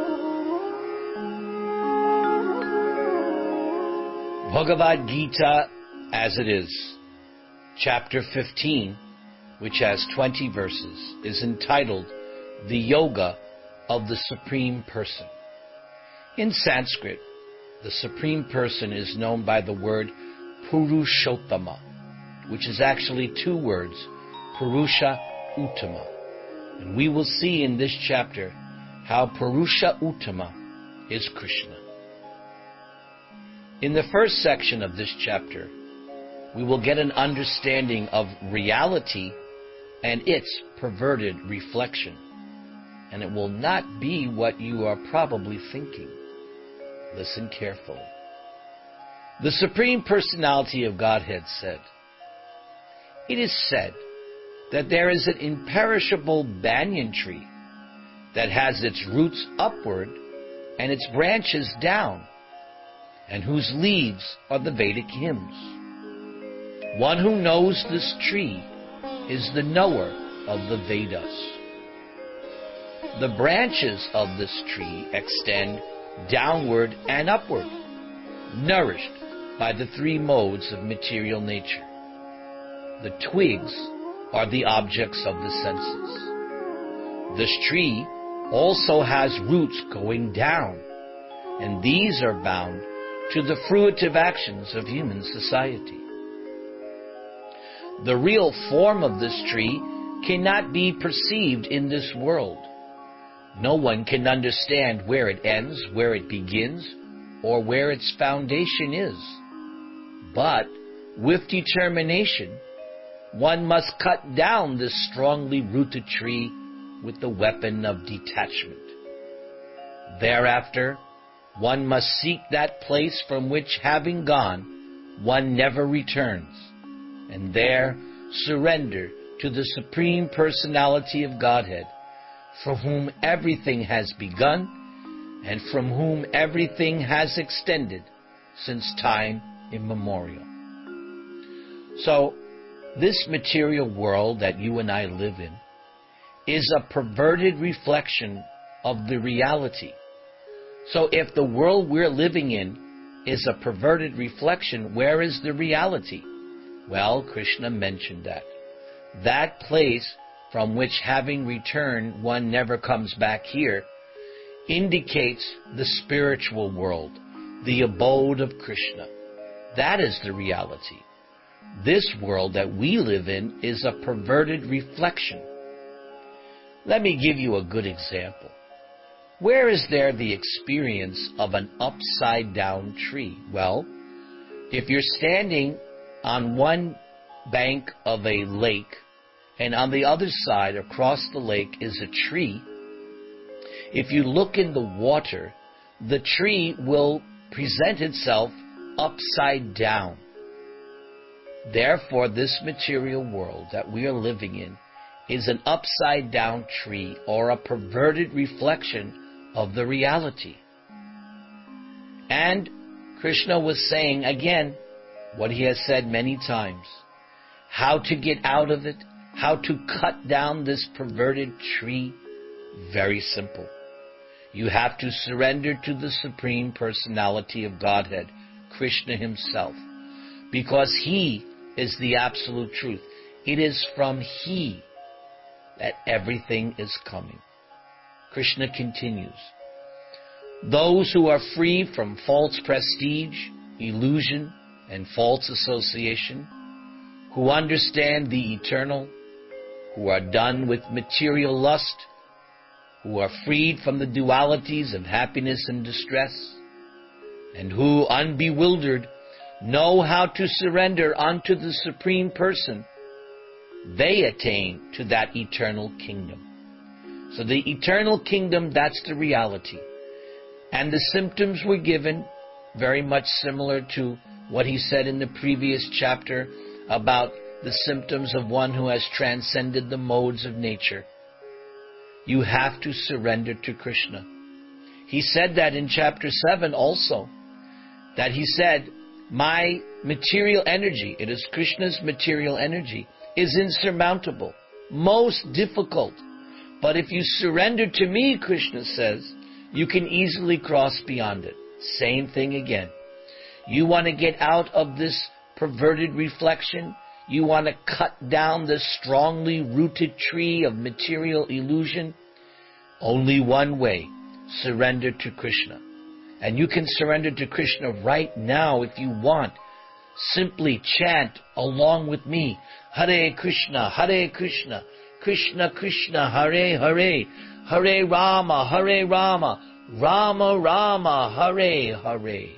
Bhagavad Gita as it is, chapter 15, which has 20 verses, is entitled The Yoga of the Supreme Person. In Sanskrit, the Supreme Person is known by the word Purushottama, which is actually two words, Purusha Uttama. And we will see in this chapter how Purusha Uttama is Krishna. In the first section of this chapter, we will get an understanding of reality and its perverted reflection. And it will not be what you are probably thinking. Listen carefully. The Supreme Personality of Godhead said, "It is said that there is an imperishable banyan tree that has its roots upward and its branches down, and whose leaves are the Vedic hymns. One who knows this tree is the knower of the Vedas. The branches of this tree extend downward and upward, nourished by the three modes of material nature. The twigs are the objects of the senses. This tree also has roots going down, and these are bound to the fruitive actions of human society. The real form of this tree cannot be perceived in this world. No one can understand where it ends, where it begins, or where its foundation is. But with determination, one must cut down this strongly rooted tree with the weapon of detachment. Thereafter, one must seek that place from which, having gone, one never returns, and there surrender to the Supreme Personality of Godhead, from whom everything has begun, and from whom everything has extended since time immemorial." So, this material world that you and I live in is a perverted reflection of the reality. So if the world we're living in is a perverted reflection, where is the reality? Well, Krishna mentioned that. That place from which, having returned, one never comes back here, indicates the spiritual world, the abode of Krishna. That is the reality. This world that we live in is a perverted reflection. Let me give you a good example. Where is there the experience of an upside-down tree? Well, if you're standing on one bank of a lake, and on the other side, across the lake, is a tree, if you look in the water, the tree will present itself upside down. Therefore, this material world that we are living in is an upside-down tree, or a perverted reflection of the reality. And Krishna was saying again what he has said many times: how to get out of it, how to cut down this perverted tree. Very simple. You have to surrender to the Supreme Personality of Godhead, Krishna himself, because he is the absolute truth. It is from he that everything is coming. Krishna continues, "Those who are free from false prestige, illusion, and false association, who understand the eternal, who are done with material lust, who are freed from the dualities of happiness and distress, and who, unbewildered, know how to surrender unto the Supreme Person, they attain to that eternal kingdom." So the eternal kingdom, that's the reality. And the symptoms were given very much similar to what he said in the previous chapter about the symptoms of one who has transcended the modes of nature. You have to surrender to Krishna. He said that in chapter 7 also, that he said, "My material energy," it is Krishna's material energy, "is insurmountable, most difficult. But if you surrender to me," Krishna says, you can easily cross beyond it. Same thing again. You want to get out of this perverted reflection? You want to cut down this strongly rooted tree of material illusion? Only one way: surrender to Krishna. And you can surrender to Krishna right now if you want. Simply chant along with me, Hare Krishna, Krishna Krishna, Hare Hare, Hare Rama, Rama Rama, Hare Hare.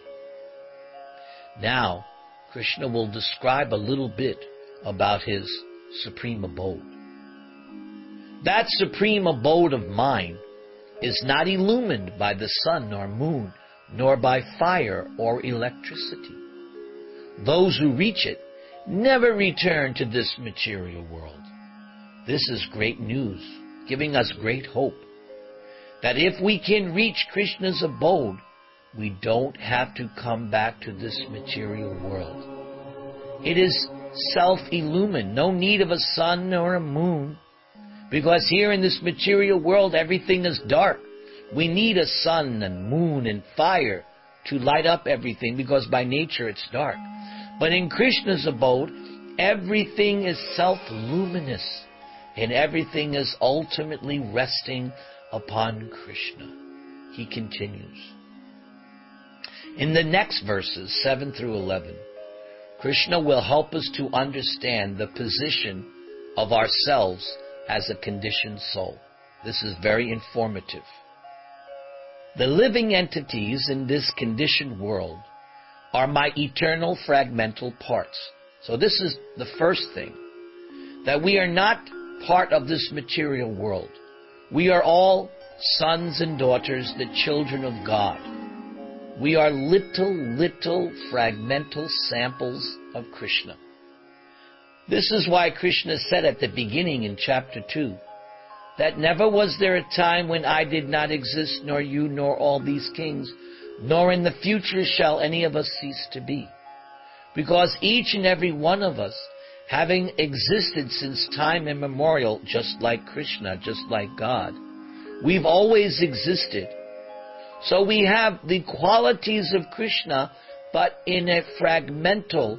Now, Krishna will describe a little bit about his supreme abode. That supreme abode of mine is not illumined by the sun or moon, nor by fire or electricity. Those who reach it never return to this material world. This is great news, giving us great hope, that if we can reach Krishna's abode, we don't have to come back to this material world. It is self-illumined, no need of a sun or a moon, because here in this material world everything is dark. We need a sun and moon and fire to light up everything, because by nature it's dark. But in Krishna's abode, everything is self-luminous, and everything is ultimately resting upon Krishna. He continues. In the next verses, 7 through 11, Krishna will help us to understand the position of ourselves as a conditioned soul. This is very informative. The living entities in this conditioned world are my eternal fragmental parts. So this is the first thing, that we are not part of this material world. We are all sons and daughters, the children of God. We are little fragmental samples of Krishna. This is why Krishna said at the beginning in chapter 2, that never was there a time when I did not exist, nor you, nor all these kings, nor in the future shall any of us cease to be. Because each and every one of us, having existed since time immemorial, just like Krishna, just like God, we've always existed. So we have the qualities of Krishna, but in a fragmental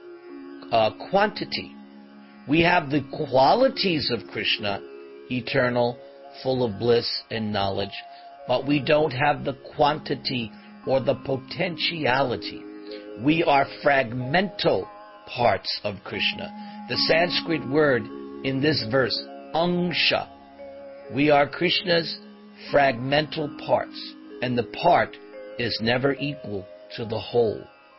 quantity. We have the qualities of Krishna, eternal, full of bliss and knowledge, but we don't have the quantity or the potentiality. We are fragmental parts of Krishna. The Sanskrit word in this verse, angsha. We are Krishna's fragmental parts, and the part is never equal to the whole.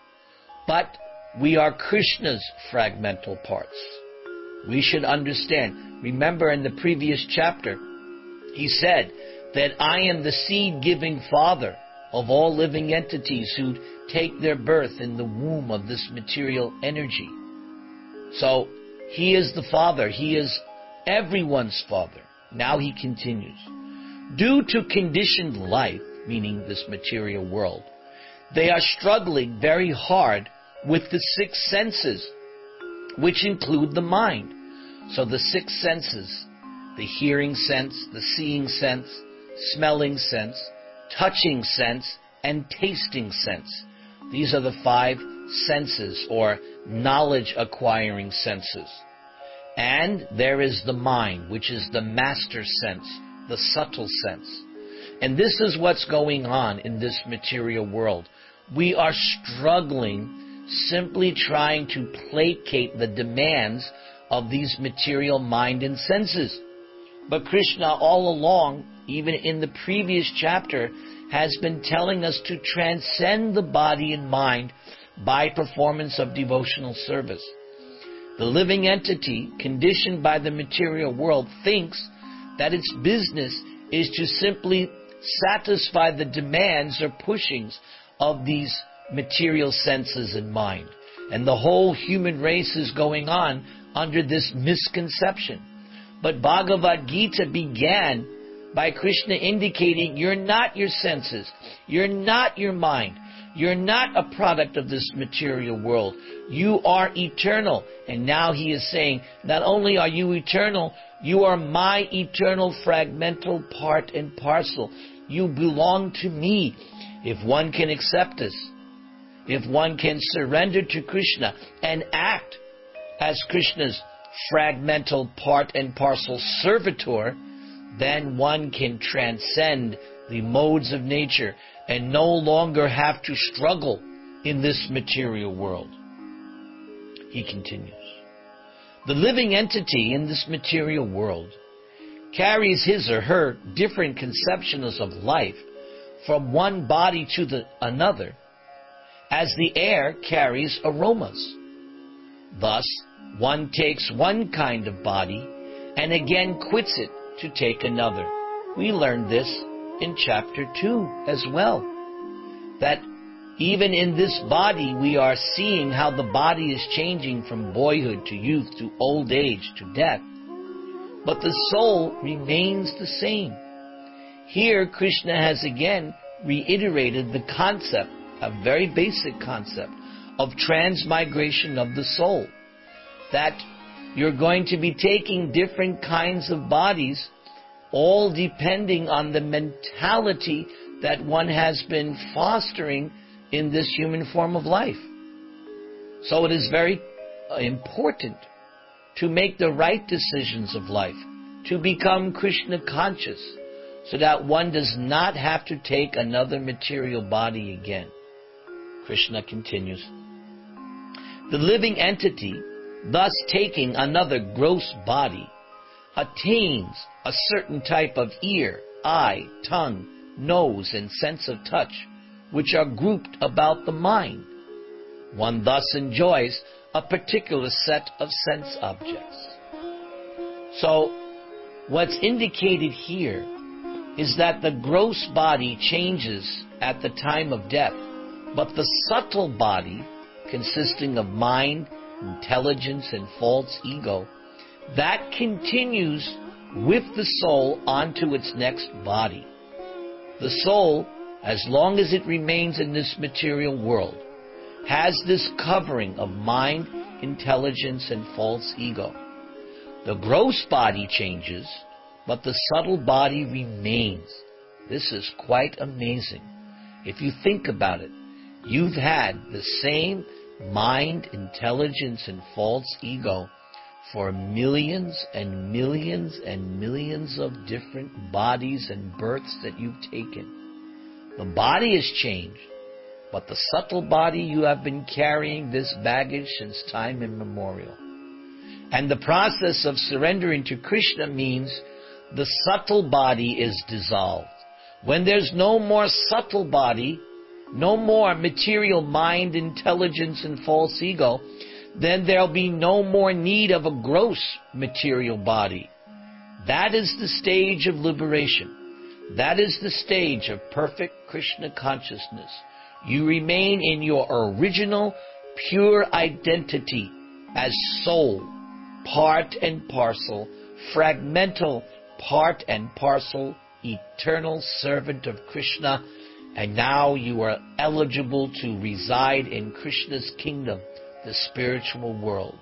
But we are Krishna's fragmental parts. We should understand. Remember in the previous chapter, he said that I am the seed-giving father of all living entities who take their birth in the womb of this material energy. So, he is the father. He is everyone's father. Now he continues. Due to conditioned life, meaning this material world, they are struggling very hard with the six senses, which include the mind. So the six senses, the hearing sense, the seeing sense, smelling sense, touching sense, and tasting sense. These are the five senses, or knowledge-acquiring senses. And there is the mind, which is the master sense, the subtle sense. And this is what's going on in this material world. We are struggling, simply trying to placate the demands of these material mind and senses. But Krishna all along, even in the previous chapter, has been telling us to transcend the body and mind by performance of devotional service. The living entity, conditioned by the material world, thinks that its business is to simply satisfy the demands or pushings of these material senses and mind. And the whole human race is going on under this misconception. But Bhagavad Gita began by Krishna indicating you're not your senses, you're not your mind, you're not a product of this material world. You are eternal. And now he is saying, not only are you eternal, you are my eternal fragmental part and parcel. You belong to me. If one can accept this, if one can surrender to Krishna and act as Krishna's fragmental part and parcel servitor, then one can transcend the modes of nature and no longer have to struggle in this material world. He continues, the living entity in this material world carries his or her different conceptions of life from one body to another, as the air carries aromas. Thus, one takes one kind of body and again quits it to take another. We learned this in chapter 2 as well, that even in this body we are seeing how the body is changing from boyhood to youth to old age to death, but the soul remains the same. Here Krishna has again reiterated the concept, a very basic concept, of transmigration of the soul, that you're going to be taking different kinds of bodies, all depending on the mentality that one has been fostering in this human form of life. So it is very important to make the right decisions of life, to become Krishna conscious, so that one does not have to take another material body again. Krishna continues, the living entity, thus taking another gross body, attains a certain type of ear, eye, tongue, nose, and sense of touch, which are grouped about the mind. One thus enjoys a particular set of sense objects. So, what's indicated here is that the gross body changes at the time of death, but the subtle body, consisting of mind, intelligence, and false ego, that continues with the soul onto its next body. The soul, as long as it remains in this material world, has this covering of mind, intelligence, and false ego. The gross body changes, but the subtle body remains. This is quite amazing. If you think about it, you've had the same mind, intelligence, and false ego for millions and millions and millions of different bodies and births that you've taken. The body has changed, but the subtle body, you have been carrying this baggage since time immemorial. And the process of surrendering to Krishna means the subtle body is dissolved. When there's no more subtle body, no more material mind, intelligence, and false ego, then there'll be no more need of a gross material body. That is the stage of liberation. That is the stage of perfect Krishna consciousness. You remain in your original, pure identity as soul, part and parcel, fragmental, part and parcel, eternal servant of Krishna, and now you are eligible to reside in Krishna's kingdom, the spiritual world.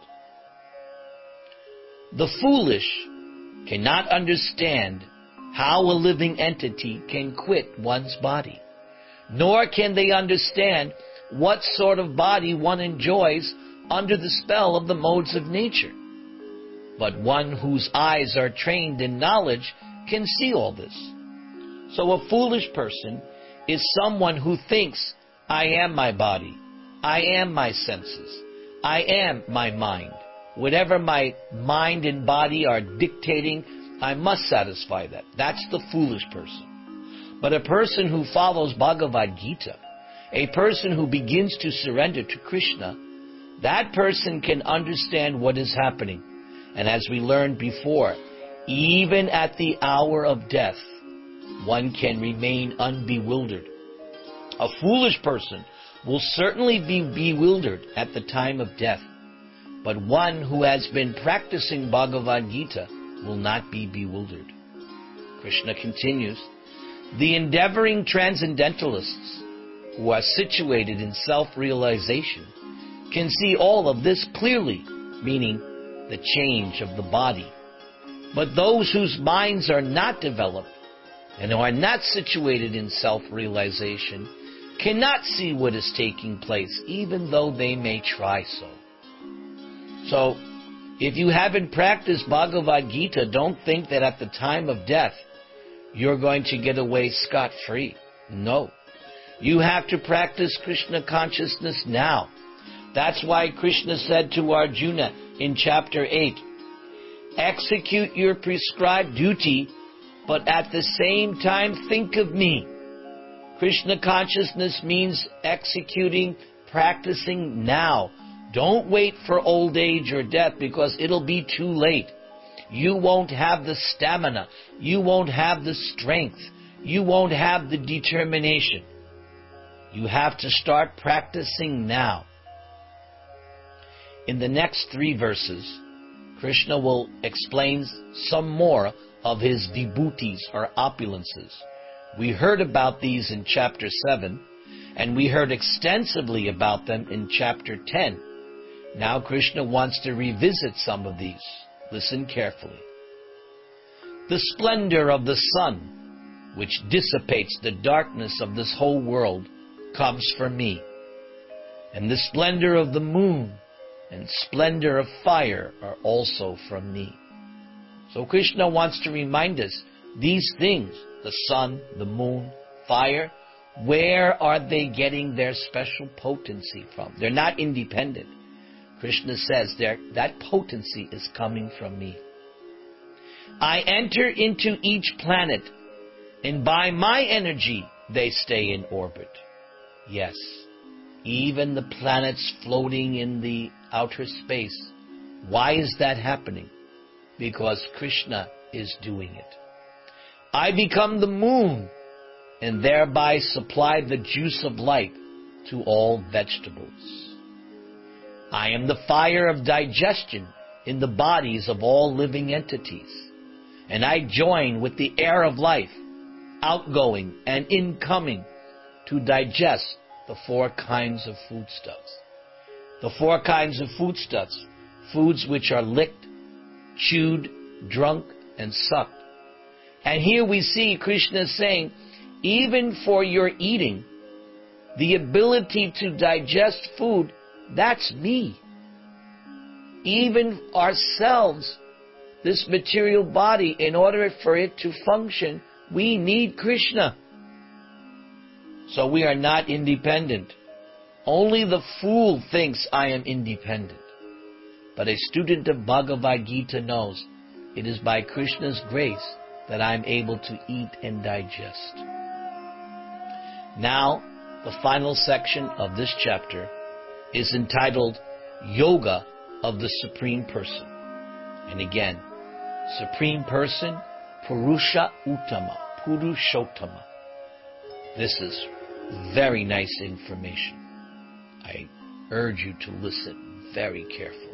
The foolish cannot understand how a living entity can quit one's body, nor can they understand what sort of body one enjoys under the spell of the modes of nature. But one whose eyes are trained in knowledge can see all this. So a foolish person is someone who thinks, I am my body, I am my senses, I am my mind. Whatever my mind and body are dictating, I must satisfy that. That's the foolish person. But a person who follows Bhagavad Gita, a person who begins to surrender to Krishna, that person can understand what is happening. And as we learned before, even at the hour of death, one can remain unbewildered. A foolish person will certainly be bewildered at the time of death, but one who has been practicing Bhagavad Gita will not be bewildered. Krishna continues, the endeavoring transcendentalists who are situated in self-realization can see all of this clearly, meaning the change of the body. But those whose minds are not developed and who are not situated in self-realization cannot see what is taking place, even though they may try so. So, if you haven't practiced Bhagavad Gita, don't think that at the time of death you're going to get away scot-free. No. You have to practice Krishna consciousness now. That's why Krishna said to Arjuna in chapter 8, execute your prescribed duty, but at the same time think of me. Krishna consciousness means executing, practicing now. Don't wait for old age or death, because it'll be too late. You won't have the stamina. You won't have the strength. You won't have the determination. You have to start practicing now. In the next 3 verses, Krishna will explain some more of his vibhutis or opulences. We heard about these in chapter 7, and we heard extensively about them in chapter 10. Now Krishna wants to revisit some of these. Listen carefully. The splendor of the sun, which dissipates the darkness of this whole world, comes from me. And the splendor of the moon and splendor of fire are also from me. So Krishna wants to remind us, these things, the sun, the moon, fire, where are they getting their special potency from? They're not independent. Krishna says that potency is coming from me. I enter into each planet, and by my energy they stay in orbit. Yes, even the planets floating in the outer space. Why is that happening? Because Krishna is doing it. I become the moon, and thereby supply the juice of life to all vegetables. I am the fire of digestion in the bodies of all living entities, and I join with the air of life, outgoing and incoming, to digest the 4 kinds of foodstuffs. The 4 kinds of foodstuffs, foods which are licked, chewed, drunk, and sucked. And here we see Krishna saying, even for your eating, the ability to digest food, that's me. Even ourselves, this material body, in order for it to function, we need Krishna. So we are not independent. Only the fool thinks I am independent. But a student of Bhagavad Gita knows it is by Krishna's grace that I am able to eat and digest. Now, the final section of this chapter is entitled Yoga of the Supreme Person. And again, Supreme Person, Purusha Uttama, Purushottama. This is very nice information. I urge you to listen very carefully.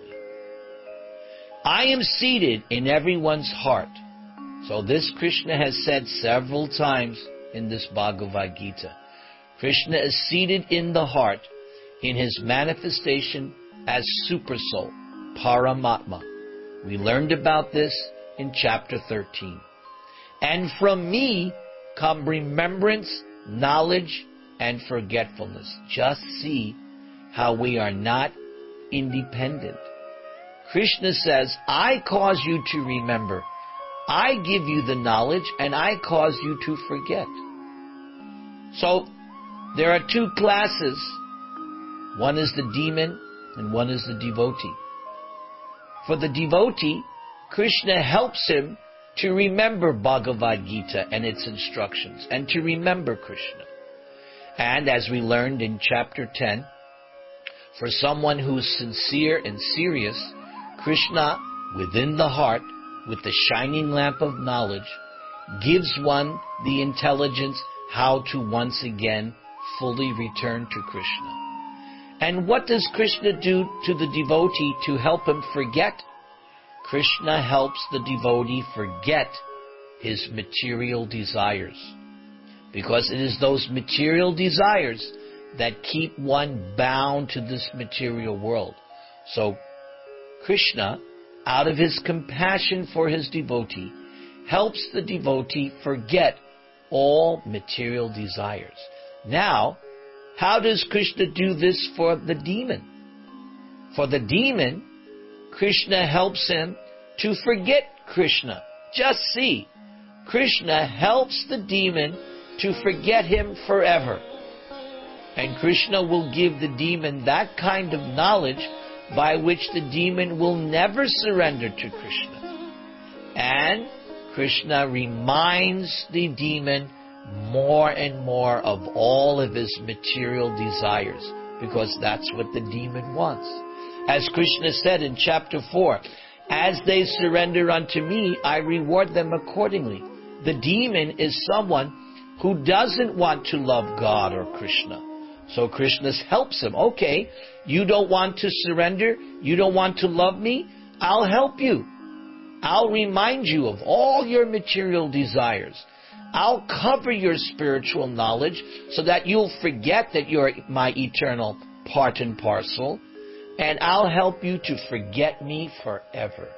I am seated in everyone's heart. So this Krishna has said several times in this Bhagavad Gita. Krishna is seated in the heart in his manifestation as Super Soul, Paramatma. We learned about this in chapter 13. And from me come remembrance, knowledge, and forgetfulness. Just see how we are not independent. Krishna says, I cause you to remember. I give you the knowledge, and I cause you to forget. So, there are 2 classes. One is the demon, and one is the devotee. For the devotee, Krishna helps him to remember Bhagavad Gita and its instructions, and to remember Krishna. And as we learned in chapter 10, for someone who is sincere and serious, Krishna, within the heart, with the shining lamp of knowledge, gives one the intelligence how to once again fully return to Krishna. And what does Krishna do to the devotee to help him forget? Krishna helps the devotee forget his material desires. Because it is those material desires that keep one bound to this material world. So Krishna, out of his compassion for his devotee, helps the devotee forget all material desires. Now, how does Krishna do this for the demon? For the demon, Krishna helps him to forget Krishna. Just see, Krishna helps the demon to forget him forever. And Krishna will give the demon that kind of knowledge by which the demon will never surrender to Krishna. And Krishna reminds the demon more and more of all of his material desires, because that's what the demon wants. As Krishna said in chapter 4, as they surrender unto me, I reward them accordingly. The demon is someone who doesn't want to love God or Krishna. So Krishna helps him. Okay, you don't want to surrender, you don't want to love me, I'll help you. I'll remind you of all your material desires. I'll cover your spiritual knowledge so that you'll forget that you're my eternal part and parcel, and I'll help you to forget me forever.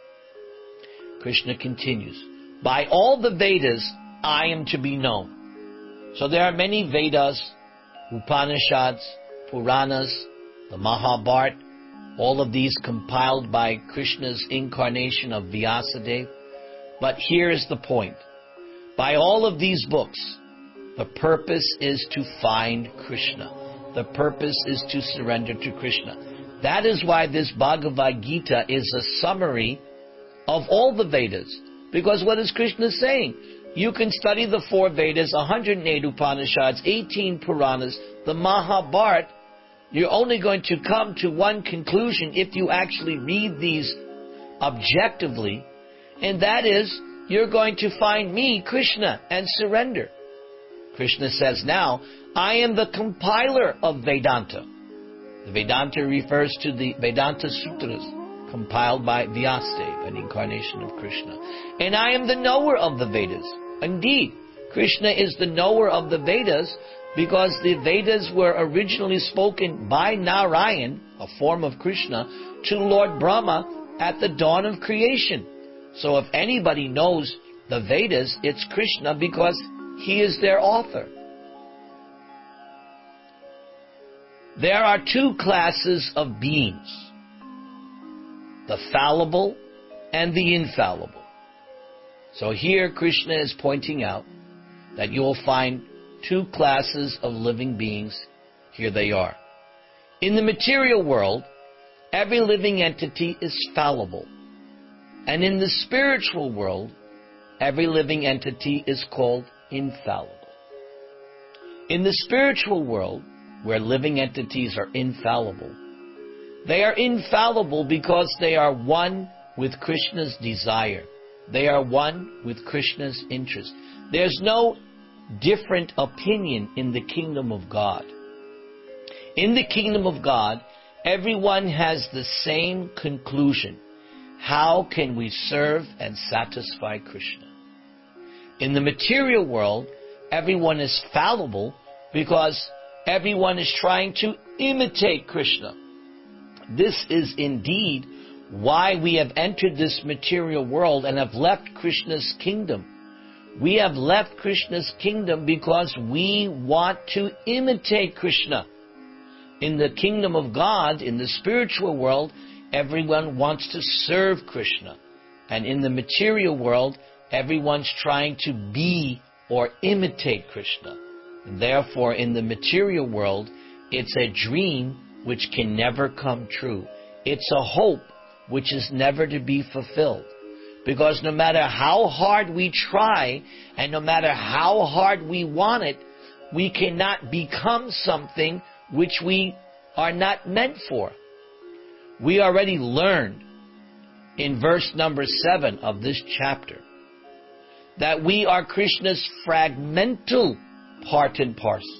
Krishna continues, by all the Vedas I am to be known. So there are many Vedas, Upanishads, Puranas, the Mahabharata, all of these compiled by Krishna's incarnation of Vyasadeva. But here is the point. By all of these books, the purpose is to find Krishna. The purpose is to surrender to Krishna. That is why this Bhagavad Gita is a summary of all the Vedas. Because what is Krishna saying? You can study the 4 Vedas, 108 Upanishads, 18 Puranas, the Mahabharata. You're only going to come to one conclusion if you actually read these objectively, and that is, you're going to find me, Krishna, and surrender. Krishna says now, I am the compiler of Vedanta. The Vedanta refers to the Vedanta Sutras, compiled by Vyasadeva, an incarnation of Krishna. And I am the knower of the Vedas. Indeed, Krishna is the knower of the Vedas because the Vedas were originally spoken by Narayan, a form of Krishna, to Lord Brahma at the dawn of creation. So if anybody knows the Vedas, it's Krishna because he is their author. There are 2 classes of beings, the fallible and the infallible. So here Krishna is pointing out that you will find 2 classes of living beings. Here they are. In the material world, every living entity is fallible. And in the spiritual world, every living entity is called infallible. In the spiritual world, where living entities are infallible, they are infallible because they are one with Krishna's desire. They are one with Krishna's interest. There's no different opinion in the kingdom of God. In the kingdom of God, everyone has the same conclusion. How can we serve and satisfy Krishna? In the material world, everyone is fallible because everyone is trying to imitate Krishna. This is indeed why we have entered this material world and have left Krishna's kingdom. We have left Krishna's kingdom because we want to imitate Krishna. In the kingdom of God, in the spiritual world, everyone wants to serve Krishna. And in the material world, everyone's trying to be or imitate Krishna. And therefore, in the material world, it's a dream which can never come true. It's a hope which is never to be fulfilled. Because no matter how hard we try, and no matter how hard we want it, we cannot become something which we are not meant for. We already learned in verse number 7 of this chapter that we are Krishna's fragmental part and parcel.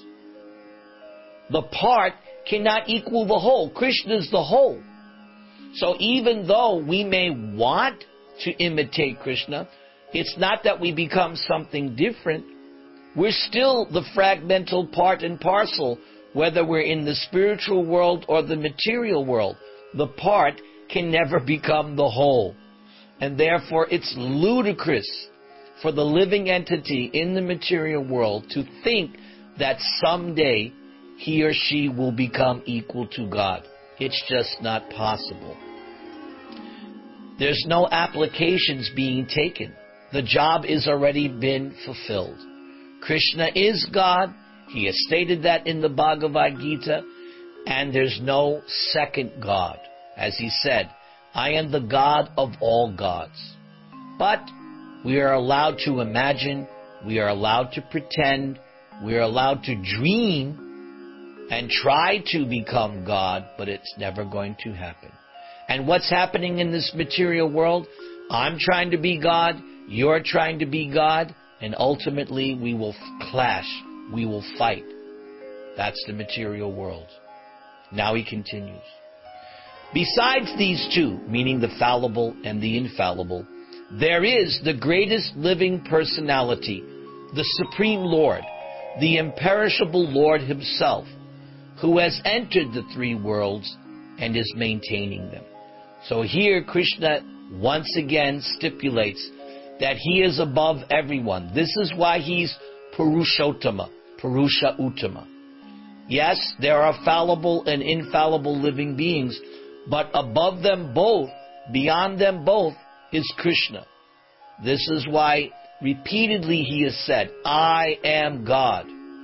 The part cannot equal the whole. Krishna is the whole. So even though we may want to imitate Krishna, it's not that we become something different. We're still the fragmental part and parcel, whether we're in the spiritual world or the material world. The part can never become the whole. And therefore it's ludicrous for the living entity in the material world to think that someday he or she will become equal to God. It's just not possible. There's no applications being taken. The job is already been fulfilled. Krishna is God. He has stated that in the Bhagavad Gita, and there's no second God. As he said, I am the God of all gods. But we are allowed to imagine, we are allowed to pretend, we are allowed to dream and try to become God, but it's never going to happen. And what's happening in this material world? I'm trying to be God, you're trying to be God, and ultimately we will clash, we will fight. That's the material world. Now he continues. Besides these two, meaning the fallible and the infallible, there is the greatest living personality, the Supreme Lord, the imperishable Lord himself, who has entered the three worlds and is maintaining them. So here Krishna once again stipulates that he is above everyone. This is why he's Purushottama, Purusha Uttama. Yes, there are fallible and infallible living beings, but above them both, beyond them both, is Krishna. This is why repeatedly he has said, I am God.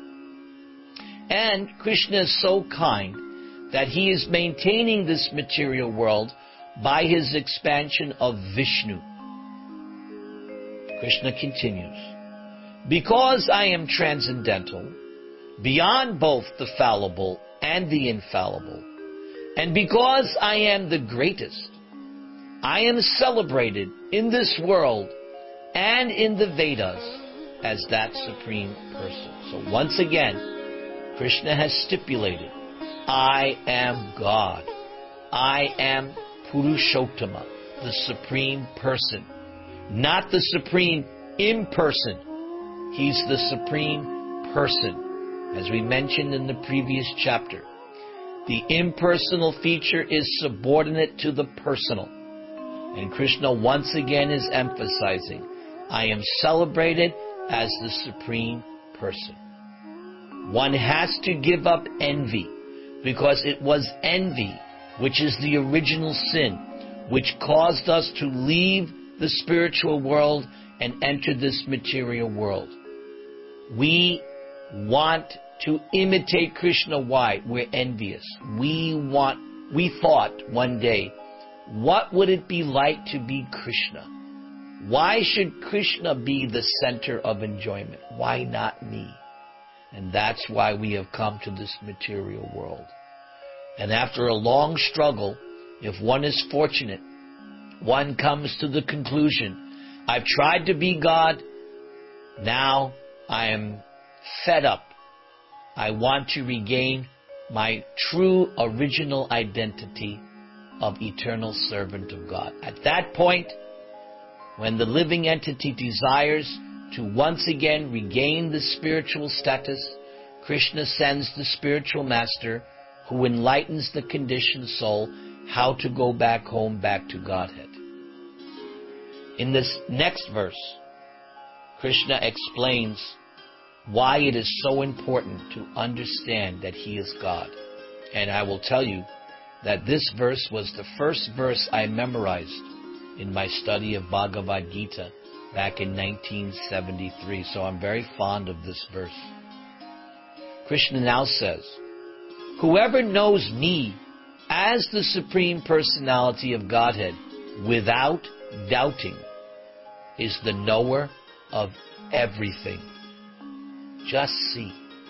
And Krishna is so kind that he is maintaining this material world by his expansion of Vishnu. Krishna continues, because I am transcendental, beyond both the fallible and the infallible, and because I am the greatest, I am celebrated in this world and in the Vedas as that supreme person. So once again, Krishna has stipulated, I am God. I am Purushottama, the supreme person. Not the supreme imperson. He's the supreme person. As we mentioned in the previous chapter, the impersonal feature is subordinate to the personal. And Krishna once again is emphasizing, I am celebrated as the supreme person. One has to give up envy, because it was envy, which is the original sin, which caused us to leave the spiritual world and enter this material world. We want to imitate Krishna. Why? We're envious. We thought one day, what would it be like to be Krishna? Why should Krishna be the center of enjoyment? Why not me? And that's why we have come to this material world. And after a long struggle, if one is fortunate, one comes to the conclusion, I've tried to be God, now I am fed up. I want to regain my true original identity of eternal servant of God. At that point, when the living entity desires to once again regain the spiritual status, Krishna sends the spiritual master who enlightens the conditioned soul how to go back home, back to Godhead. In this next verse, Krishna explains why it is so important to understand that he is God. And I will tell you that this verse was the first verse I memorized in my study of Bhagavad Gita back in 1973. So I'm very fond of this verse. Krishna now says, whoever knows me as the Supreme Personality of Godhead without doubting is the knower of everything. Just see.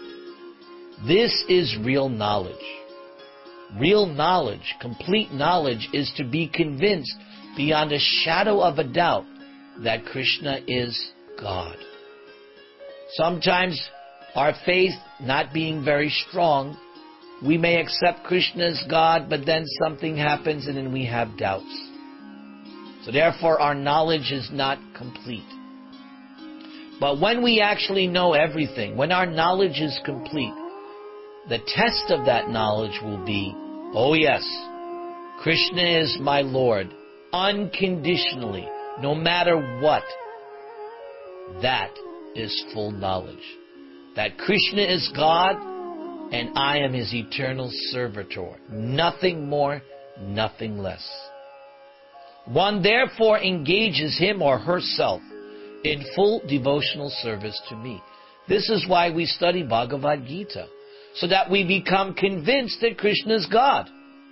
This is real knowledge. Real knowledge, complete knowledge, is to be convinced beyond a shadow of a doubt that Krishna is God. Sometimes our faith not being very strong, we may accept Krishna as God, but then something happens and then we have doubts. So therefore our knowledge is not complete. But when we actually know everything, when our knowledge is complete, the test of that knowledge will be, oh yes, Krishna is my Lord, unconditionally, no matter what. That is full knowledge. That Krishna is God and I am His eternal servitor. Nothing more, nothing less. One therefore engages him or herself in full devotional service to me. This is why we study Bhagavad Gita, so that we become convinced that Krishna is God.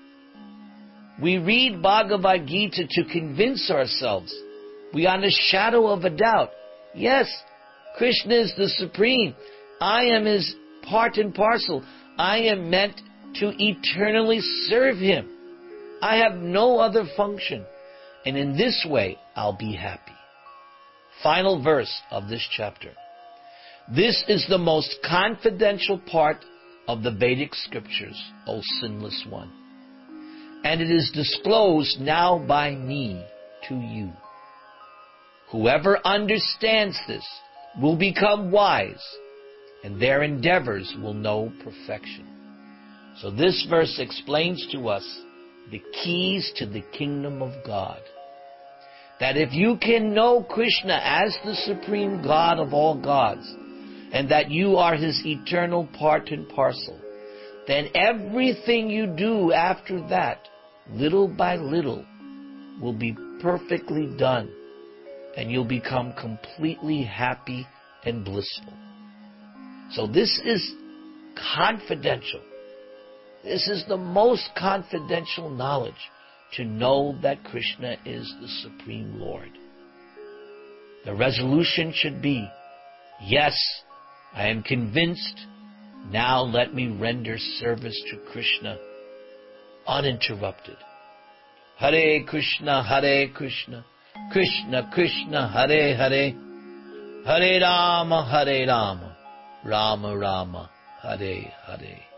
We read Bhagavad Gita to convince ourselves, beyond a shadow of a doubt, yes, Krishna is the Supreme. I am His part and parcel. I am meant to eternally serve Him. I have no other function. And in this way, I'll be happy. Final verse of this chapter. This is the most confidential part of the Vedic scriptures, O sinless one. And it is disclosed now by me to you. Whoever understands this will become wise, and their endeavors will know perfection. So this verse explains to us the keys to the kingdom of God. That if you can know Krishna as the supreme God of all gods, and that you are His eternal part and parcel, then everything you do after that, little by little, will be perfectly done, and you'll become completely happy and blissful. So this is confidential. This is the most confidential knowledge, to know that Krishna is the Supreme Lord. The resolution should be, yes, I am convinced. Now let me render service to Krishna uninterrupted. Hare Krishna, Krishna Krishna, Hare Hare, Hare Rama, Rama Rama, Hare Hare.